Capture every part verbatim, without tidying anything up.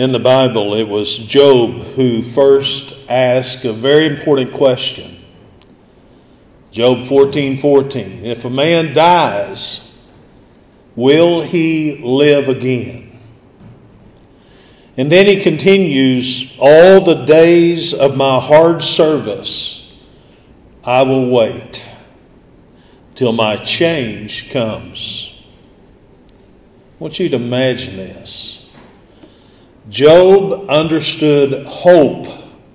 in the Bible, it was Job who first asked a very important question. Job fourteen fourteen. If a man dies, will he live again? And then he continues, all the days of my hard service I will wait till my change comes. I want you to imagine this. Job understood hope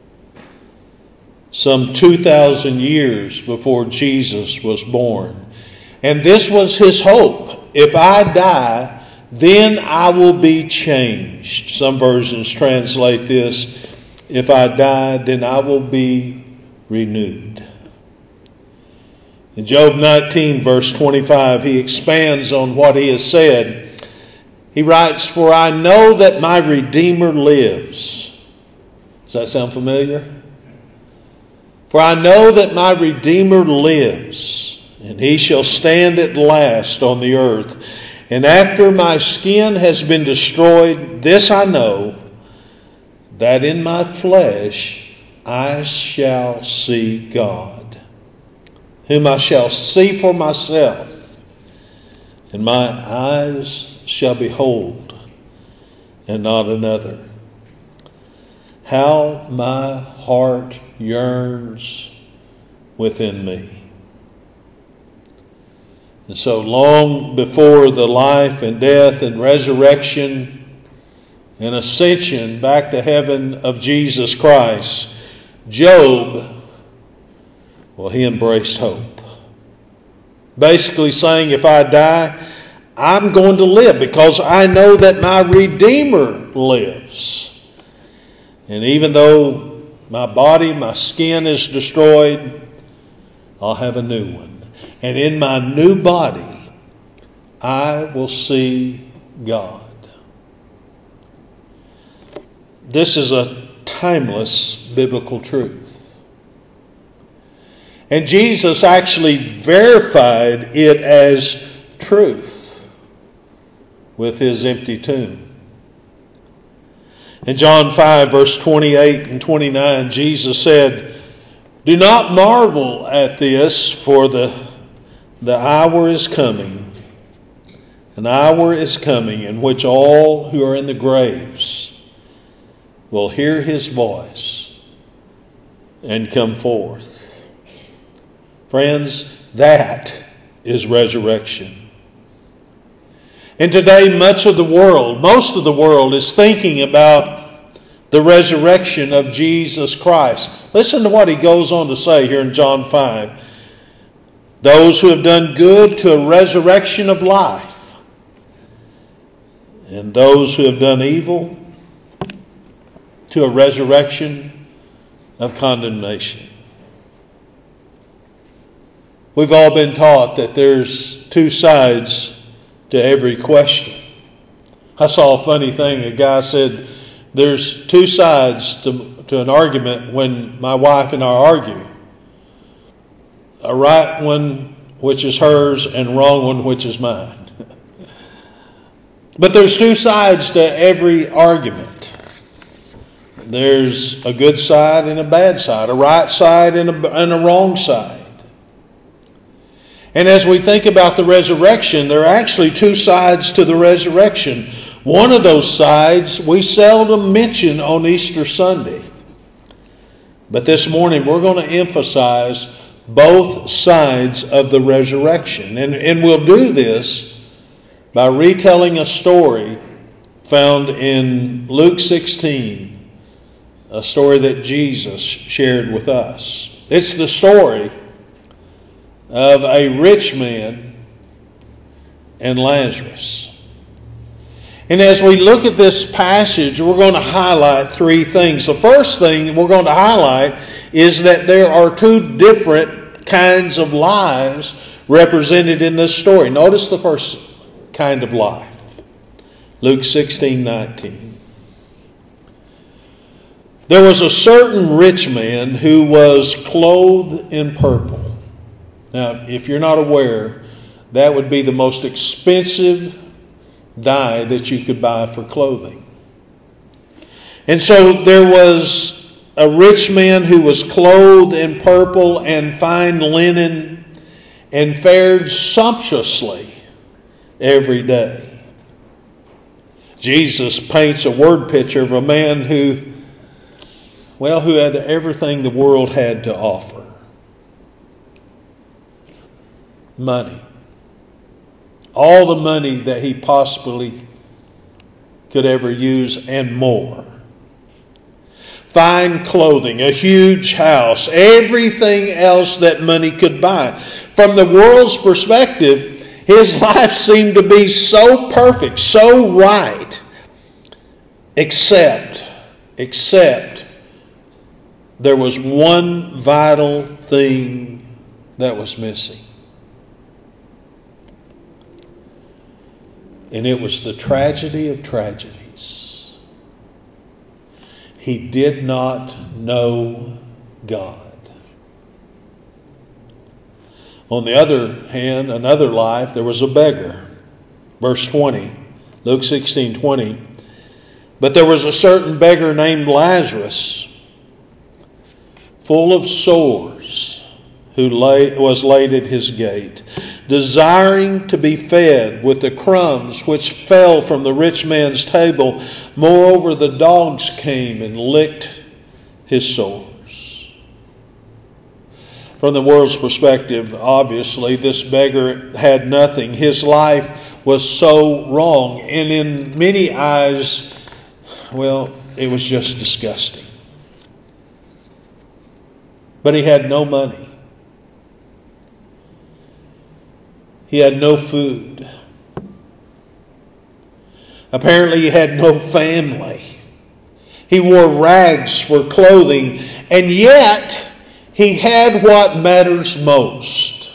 some two thousand years before Jesus was born. And this was his hope. If I die, then I will be changed. Some versions translate this, if I die, then I will be renewed. In Job nineteen, verse twenty-five, he expands on what he has said. He writes, for I know that my Redeemer lives. Does that sound familiar? For I know that my Redeemer lives, and he shall stand at last on the earth. And after my skin has been destroyed, this I know, that in my flesh I shall see God, whom I shall see for myself, and my eyes shall behold, and not another. How my heart yearns within me. And so long before the life and death and resurrection and ascension back to heaven of Jesus Christ, Job, well, he embraced hope. Basically saying, if I die, I'm going to live because I know that my Redeemer lives. And even though my body, my skin is destroyed, I'll have a new one. And in my new body, I will see God. This is a timeless biblical truth. And Jesus actually verified it as truth with his empty tomb. In John five, verse twenty-eight and twenty-nine, Jesus said, do not marvel at this, for the, the hour is coming. An hour is coming in which all who are in the graves will hear his voice and come forth. Friends, that is resurrection. And today, much of the world, most of the world is thinking about the resurrection of Jesus Christ. Listen to what he goes on to say here in John five. Those who have done good to a resurrection of life, and those who have done evil to a resurrection of condemnation. We've all been taught that there's two sides to every question. I saw a funny thing. A guy said, there's two sides to, to an argument when my wife and I argue. A right one, which is hers, and a wrong one, which is mine. But there's two sides to every argument. There's a good side and a bad side, a right side and a, and a wrong side. And as we think about the resurrection, there are actually two sides to the resurrection. One of those sides we seldom mention on Easter Sunday. But this morning we're going to emphasize both sides of the resurrection. And, and we'll do this by retelling a story found in Luke sixteen, a story that Jesus shared with us. It's the story of a rich man and Lazarus. And as we look at this passage, we're going to highlight three things. The first thing we're going to highlight is that there are two different kinds of lives represented in this story. Notice the first kind of life. Luke sixteen nineteen. There was a certain rich man who was clothed in purple. Now, if you're not aware, that would be the most expensive dye that you could buy for clothing. And so there was a rich man who was clothed in purple and fine linen and fared sumptuously every day. Jesus paints a word picture of a man who, well, who had everything the world had to offer. Money. All the money that he possibly could ever use and more. Fine clothing, a huge house, everything else that money could buy. From the world's perspective, his life seemed to be so perfect, so right, except, except there was one vital thing that was missing. And it was the tragedy of tragedies. He did not know God. On the other hand, another life, there was a beggar. Verse twenty, Luke sixteen twenty. But there was a certain beggar named Lazarus, full of sores, who lay, was laid at his gate, desiring to be fed with the crumbs which fell from the rich man's table. Moreover, the dogs came and licked his sores. From the world's perspective, obviously, this beggar had nothing. His life was so wrong, and in many eyes, well, it was just disgusting. But he had no money. He had no food. Apparently he had no family. He wore rags for clothing, and yet he had what matters most.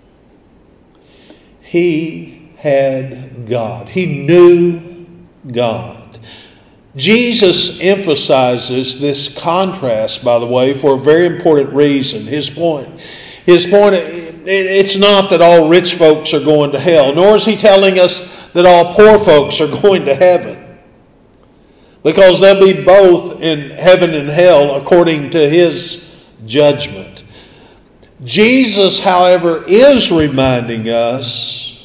He had God. He knew God. Jesus emphasizes this contrast, by the way, for a very important reason. His point, his point, it's not that all rich folks are going to hell, nor is he telling us that all poor folks are going to heaven. Because they'll be both in heaven and hell according to his judgment. Jesus, however, is reminding us,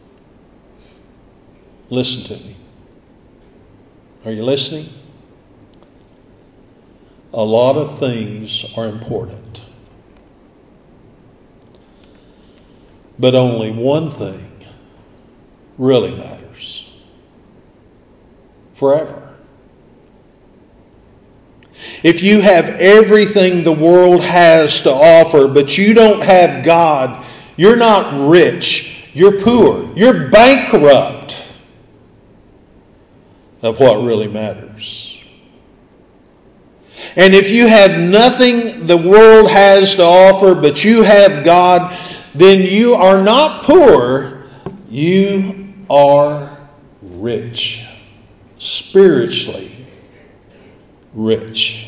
listen to me. Are you listening? A lot of things are important. But only one thing really matters. Forever. If you have everything the world has to offer, but you don't have God, you're not rich, you're poor, you're bankrupt of what really matters. And if you have nothing the world has to offer, but you have God, then you are not poor, you are rich. Spiritually rich.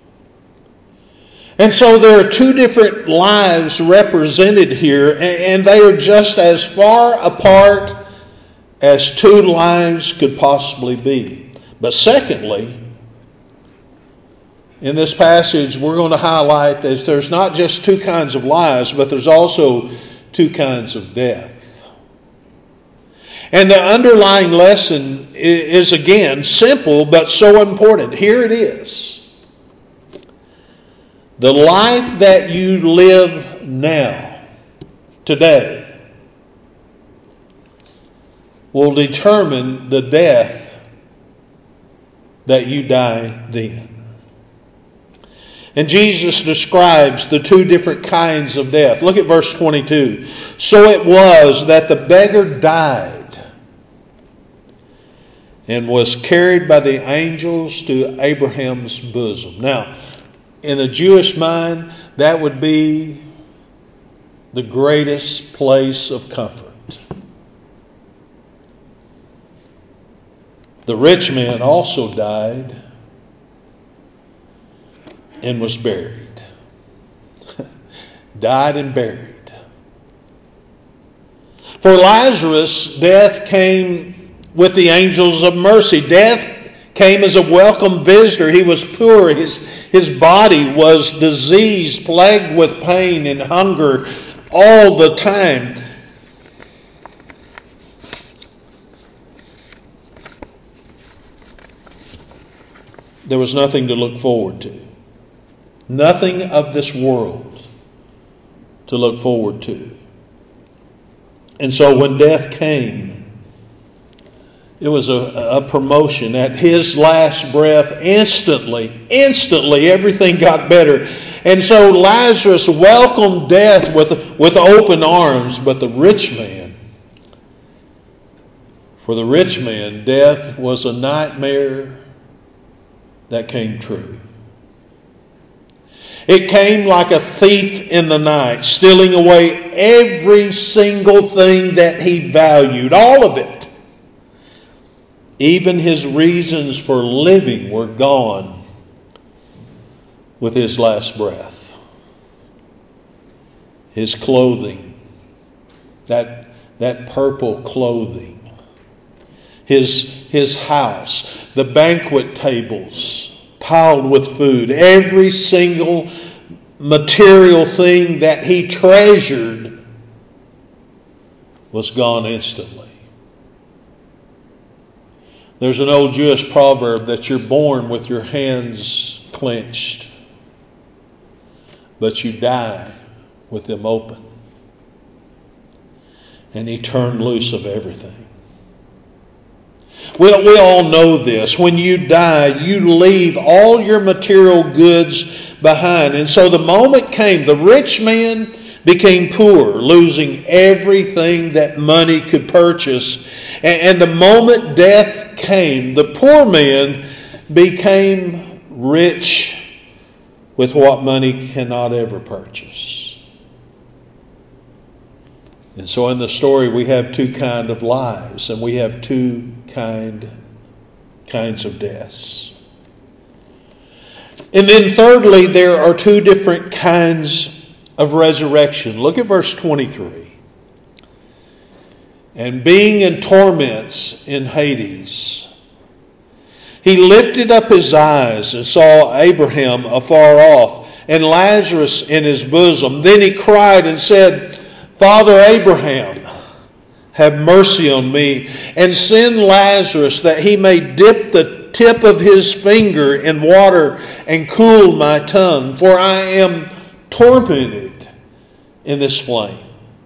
And so there are two different lives represented here, and they are just as far apart as two lives could possibly be. But secondly, in this passage, we're going to highlight that there's not just two kinds of lives, but there's also two kinds of death. And the underlying lesson is, again, simple but so important. Here it is. The life that you live now, today, will determine the death that you die then. And Jesus describes the two different kinds of death. Look at verse twenty-two. So it was that the beggar died and was carried by the angels to Abraham's bosom. Now, in the Jewish mind, that would be the greatest place of comfort. The rich man also died and was buried. Died and buried. For Lazarus, death came with the angels of mercy. Death came as a welcome visitor. He was poor. His, his body was diseased, plagued with pain and hunger all the time. There was nothing to look forward to. Nothing of this world to look forward to. And so when death came, it was a, a promotion. At his last breath, instantly, instantly, everything got better. And so Lazarus welcomed death with, with open arms. But the rich man, for the rich man, death was a nightmare that came true. It came like a thief in the night, stealing away every single thing that he valued, all of it. Even his reasons for living were gone with his last breath. His clothing, that, that purple clothing. His, his house, the banquet tables piled with food, every single material thing that he treasured was gone instantly. There's an old Jewish proverb that you're born with your hands clenched, but you die with them open. And he turned loose of everything. We, we all know this. When you die, you leave all your material goods behind. And so the moment came, the rich man became poor, losing everything that money could purchase. And, and the moment death came, the poor man became rich with what money cannot ever purchase. And so in the story we have two kinds of lives, and we have two kind, kinds of deaths. And then thirdly, there are two different kinds of resurrection. Look at verse twenty-three. And being in torments in Hades, he lifted up his eyes and saw Abraham afar off, and Lazarus in his bosom. Then he cried and said, Father Abraham, have mercy on me, and send Lazarus that he may dip the tip of his finger in water and cool my tongue, for I am tormented in this flame.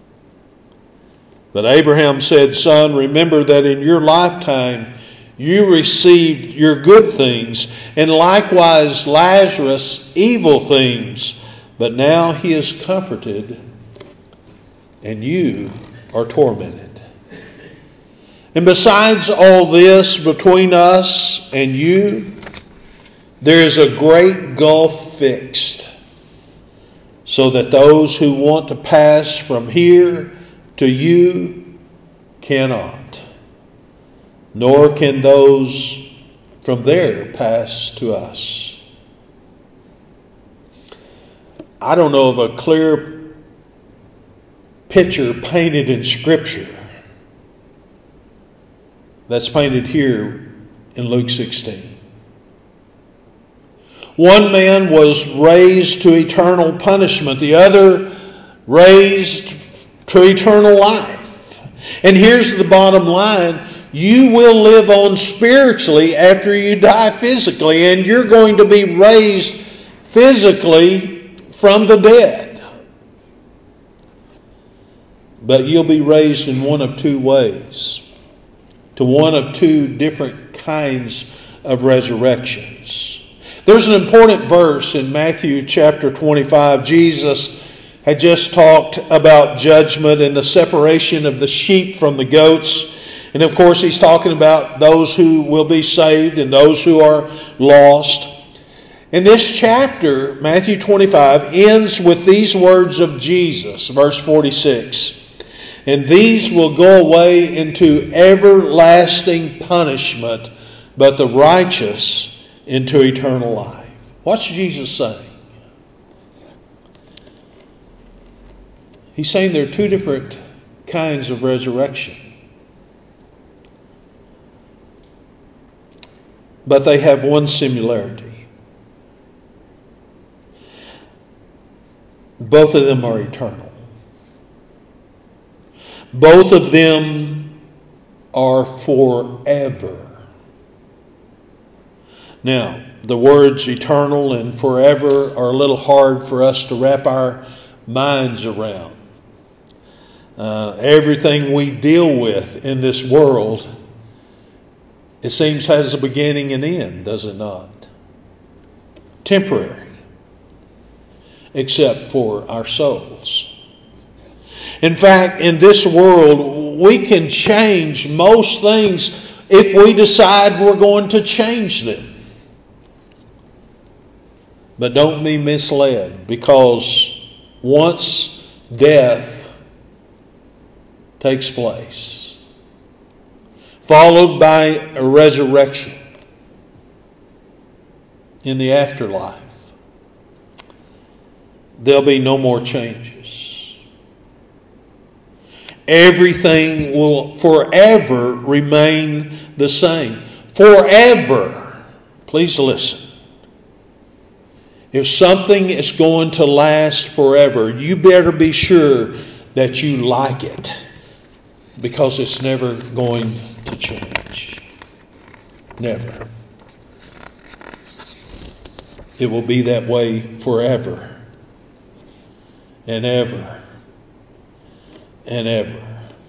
But Abraham said, Son, remember that in your lifetime you received your good things, and likewise Lazarus evil things, but now he is comforted, and you are tormented. And besides all this, between us and you, there is a great gulf fixed, so that those who want to pass from here to you cannot, nor can those from there pass to us. I don't know of a clear picture painted in Scripture that's painted here in Luke sixteen. One man was raised to eternal punishment, the other raised to eternal life. And here's the bottom line: you will live on spiritually after you die physically, and you're going to be raised physically from the dead. But you'll be raised in one of two ways, to one of two different kinds of resurrections. There's an important verse in Matthew chapter twenty-five. Jesus had just talked about judgment and the separation of the sheep from the goats. And of course, he's talking about those who will be saved and those who are lost. And this chapter, Matthew twenty-five, ends with these words of Jesus, verse forty-six. And these will go away into everlasting punishment, but the righteous into eternal life. What's Jesus saying? He's saying there are two different kinds of resurrection. but they have one similarity. Both of them are eternal. Both of them are forever. Now, the words eternal and forever are a little hard for us to wrap our minds around. Uh, everything we deal with in this world, it seems, has a beginning and end, does it not? Temporary. Except for our souls. In fact, in this world, we can change most things if we decide we're going to change them. But don't be misled, because once death takes place, followed by a resurrection in the afterlife, there'll be no more changes. Everything will forever remain the same. Forever. Please listen. If something is going to last forever, you better be sure that you like it, because it's never going to change. Never. It will be that way forever and ever and ever.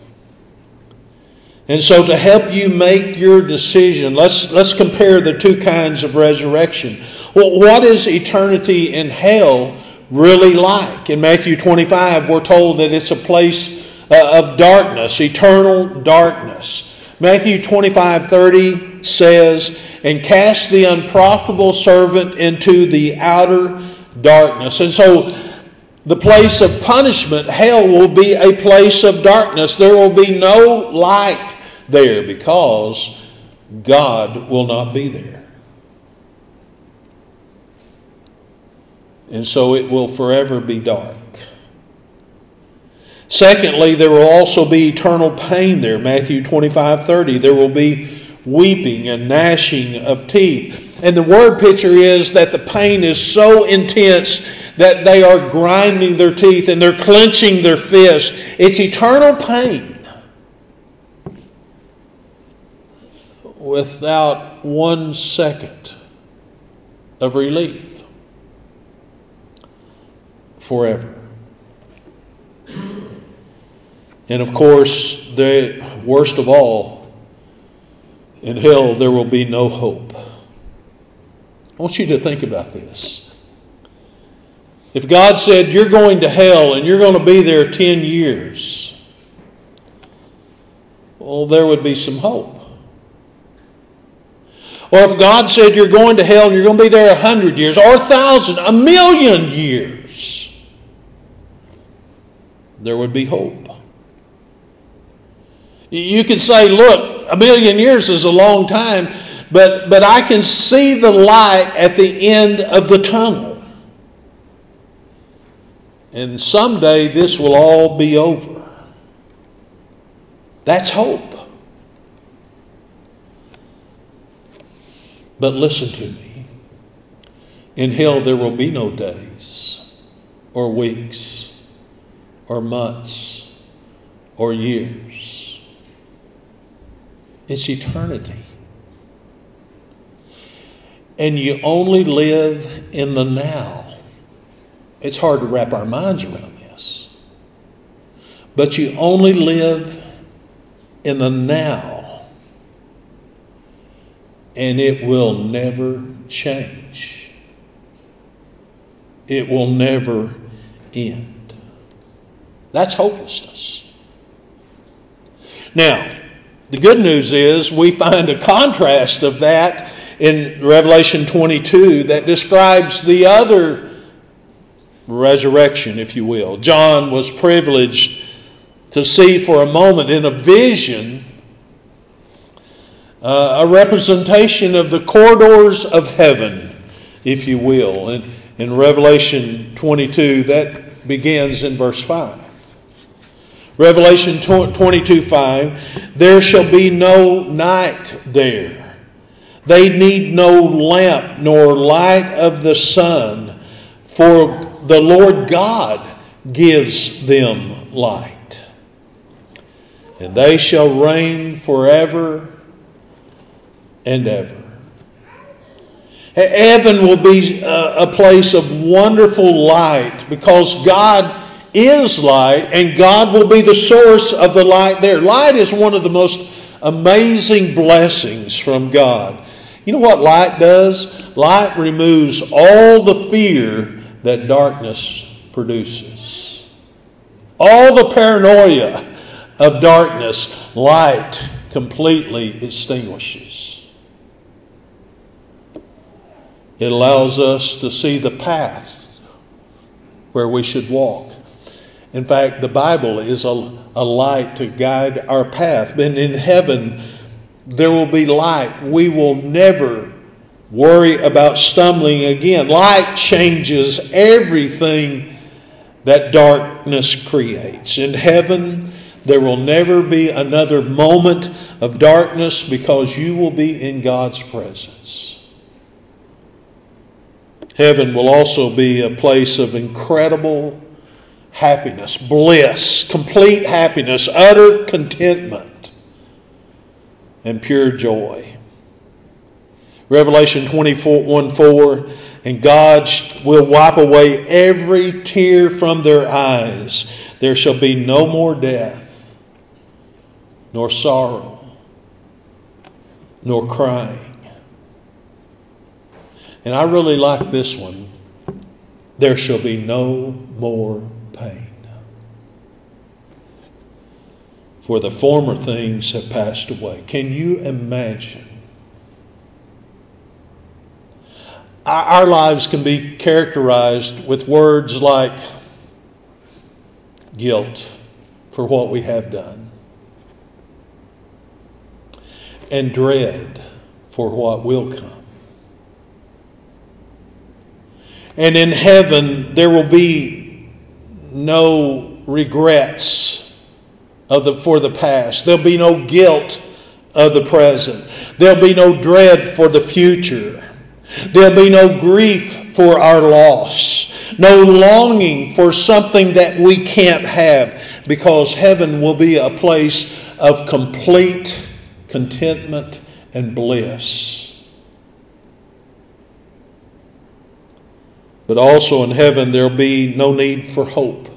And so to help you make your decision, let's let's compare the two kinds of resurrection. Well, what is eternity in hell really like? In Matthew twenty-five, we're told that it's a place uh, of darkness, eternal darkness. Matthew twenty-five thirty says, "And cast the unprofitable servant into the outer darkness." And so the place of punishment, hell, will be a place of darkness. There will be no light there, because God will not be there. And so it will forever be dark. Secondly, there will also be eternal pain there. Matthew twenty-five thirty. There will be weeping and gnashing of teeth. And the word picture is that the pain is so intense that they are grinding their teeth and they're clenching their fists. It's eternal pain without one second of relief. Forever. And of course, the worst of all, in hell there will be no hope. I want you to think about this. If God said you're going to hell and you're going to be there ten years, well, there would be some hope. Or if God said you're going to hell and you're going to be there a hundred years, or a thousand, a million years, there would be hope. You could say, look, a million years is a long time, but, but I can see the light at the end of the tunnel. And someday this will all be over. That's hope. But listen to me. In hell there will be no days, or weeks, or months, or years. It's eternity. And you only live in the now. It's hard to wrap our minds around this. But you only live in the now. And it will never change. It will never end. That's hopelessness. Now, the good news is we find a contrast of that in Revelation twenty-two that describes the other resurrection, if you will. John was privileged to see for a moment in a vision uh, a representation of the corridors of heaven, if you will. And in Revelation twenty-two, that begins in verse five. Revelation twenty-two five, there shall be no night there. They need no lamp nor light of the sun, for the Lord God gives them light. And they shall reign forever and ever. Heaven will be a place of wonderful light because God is light and God will be the source of the light there. Light is one of the most amazing blessings from God. You know what light does? Light removes all the fear that darkness produces. All the paranoia of darkness, light completely extinguishes. It allows us to see the path where we should walk. In fact, the Bible is a, a light to guide our path. And in heaven, there will be light. We will never worry about stumbling again. Light changes everything that darkness creates. In heaven, there will never be another moment of darkness because you will be in God's presence. Heaven will also be a place of incredible happiness, bliss, complete happiness, utter contentment, and pure joy. Revelation twenty-one four, and God will wipe away every tear from their eyes. There shall be no more death, nor sorrow, nor crying. And I really like this one. There shall be no more pain. For the former things have passed away. Can you imagine? Our lives can be characterized with words like guilt for what we have done, and dread for what will come. And in heaven, there will be no regrets of the, for the past. There'll be no guilt of the present. There'll be no dread for the future. There'll be no grief for our loss. No longing for something that we can't have, because heaven will be a place of complete contentment and bliss. But also in heaven, there'll be no need for hope.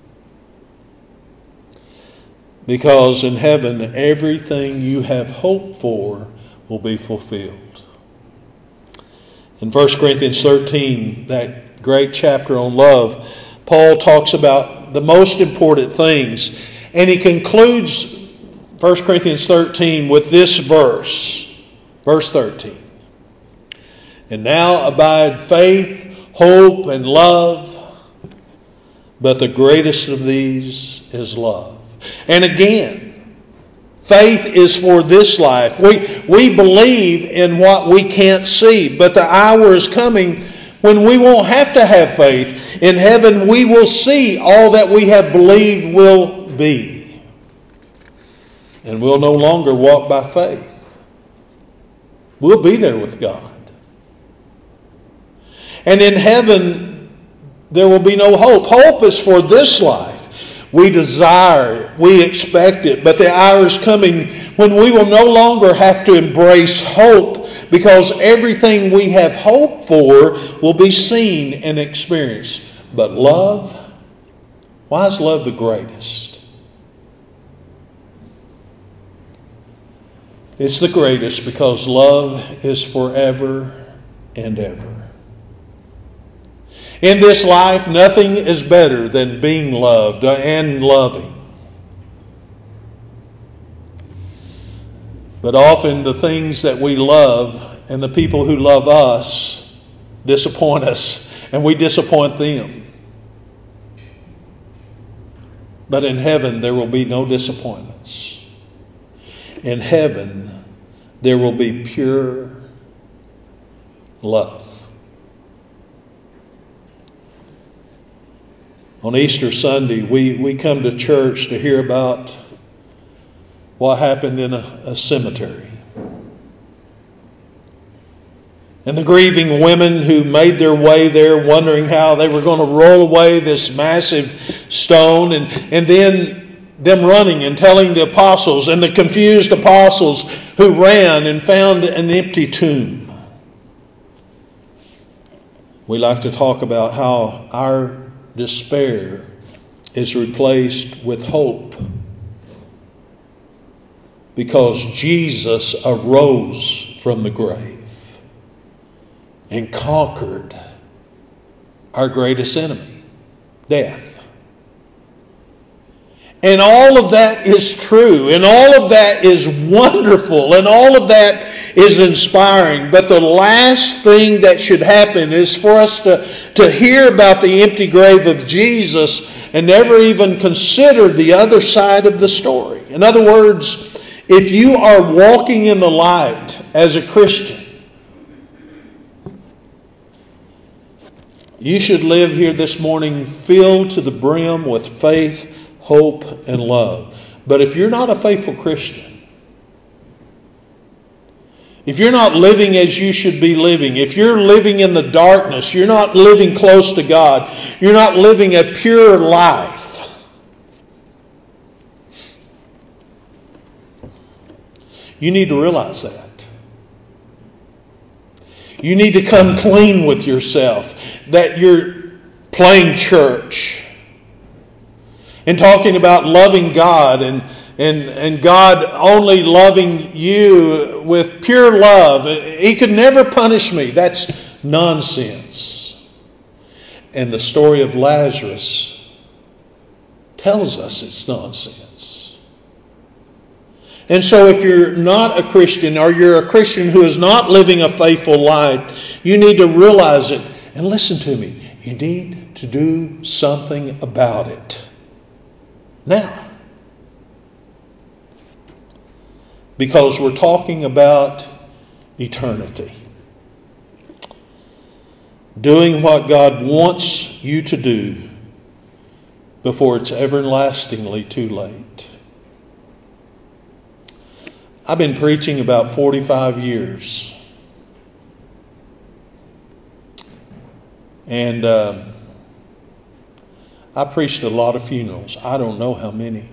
Because in heaven, everything you have hoped for will be fulfilled. In First Corinthians thirteen, that great chapter on love, Paul talks about the most important things. And he concludes First Corinthians thirteen with this verse. Verse thirteen. And now abide faith, hope, and love, but the greatest of these is love. And again, faith is for this life. We, we believe in what we can't see, but the hour is coming when we won't have to have faith. In heaven, we will see all that we have believed will be. And we'll no longer walk by faith. We'll be there with God. And in heaven, there will be no hope. Hope is for this life. We desire it. We expect it. But the hour is coming when we will no longer have to embrace hope, because everything we have hoped for will be seen and experienced. But love, why is love the greatest? It's the greatest because love is forever and ever. In this life, nothing is better than being loved and loving. But often the things that we love and the people who love us disappoint us, and we disappoint them. But in heaven, there will be no disappointments. In heaven, there will be pure love. On Easter Sunday, we, we come to church to hear about what happened in a, a cemetery. and the grieving women who made their way there, wondering how they were going to roll away this massive stone, and, and then them running and telling the apostles, and the confused apostles who ran and found an empty tomb. We like to talk about how our despair is replaced with hope, because Jesus arose from the grave and conquered our greatest enemy, death. And all of that is true, and all of that is wonderful, and all of that is inspiring. But the last thing that should happen is for us to, to hear about the empty grave of Jesus and never even consider the other side of the story. In other words, if you are walking in the light as a Christian, you should live here this morning filled to the brim with faith, hope, and love. But if you're not a faithful Christian, if you're not living as you should be living, if you're living in the darkness, you're not living close to God, you're not living a pure life, you need to realize that. You need to come clean with yourself, that you're playing church and talking about loving God and, and, and God only loving you with pure love. He could never punish me. That's nonsense. And the story of Lazarus tells us it's nonsense. And so if you're not a Christian, or you're a Christian who is not living a faithful life, you need to realize it. And listen to me, you need to do something about it now. Because we're talking about eternity. Doing what God wants you to do before it's everlastingly too late. I've been preaching about forty-five years. And uh, I preached a lot of funerals. I don't know how many.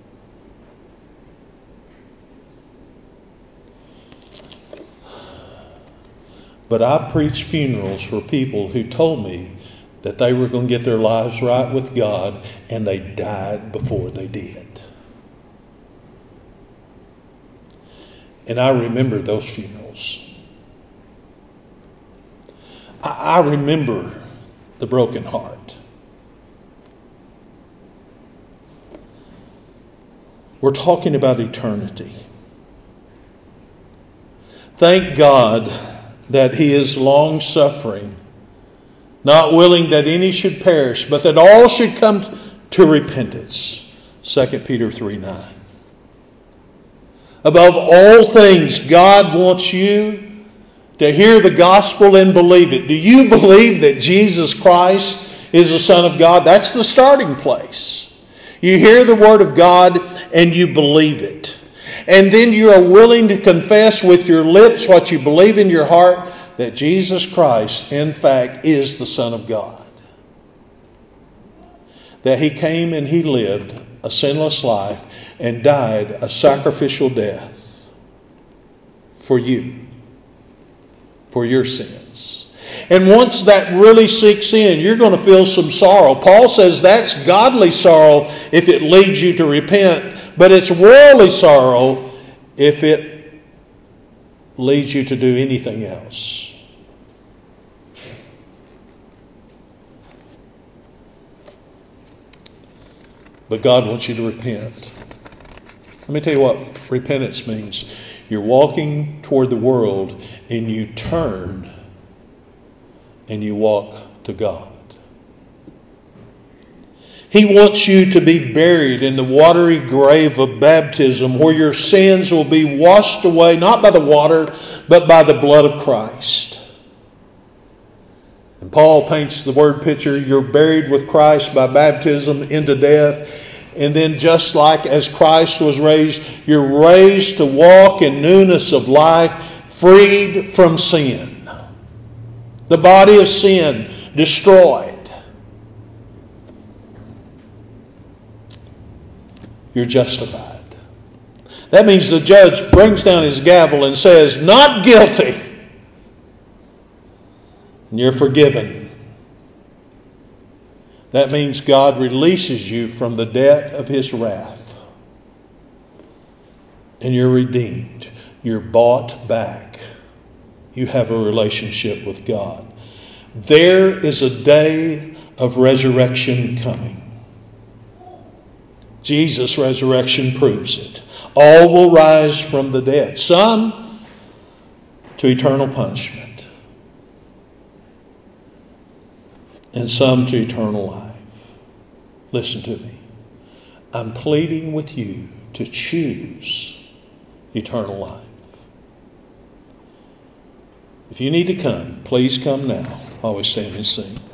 But I preached funerals for people who told me that they were going to get their lives right with God, and they died before they did. And I remember those funerals. I, I remember the broken heart. We're talking about eternity. Thank God that He is long-suffering, not willing that any should perish, but that all should come to repentance. Second Peter three nine. Above all things, God wants you to hear the gospel and believe it. Do you believe that Jesus Christ is the Son of God? That's the starting place. You hear the Word of God and you believe it. And then you are willing to confess with your lips what you believe in your heart, that Jesus Christ, in fact, is the Son of God. That He came and He lived a sinless life and died a sacrificial death for you, for your sins. And once that really sinks in, you're going to feel some sorrow. Paul says that's godly sorrow if it leads you to repent, but it's worldly sorrow if it leads you to do anything else. But God wants you to repent. Let me tell you what repentance means. You're walking toward the world and you turn and you walk to God. He wants you to be buried in the watery grave of baptism, where your sins will be washed away, not by the water, but by the blood of Christ. And Paul paints the word picture, you're buried with Christ by baptism into death. And then just like as Christ was raised, you're raised to walk in newness of life, freed from sin. The body of sin destroyed. You're justified. That means the judge brings down his gavel and says, not guilty. And you're forgiven. That means God releases you from the debt of His wrath. And you're redeemed. You're bought back. You have a relationship with God. There is a day of resurrection coming. Jesus' resurrection proves it. All will rise from the dead. Some to eternal punishment. And some to eternal life. Listen to me. I'm pleading with you to choose eternal life. If you need to come, please come now while we stand and sing.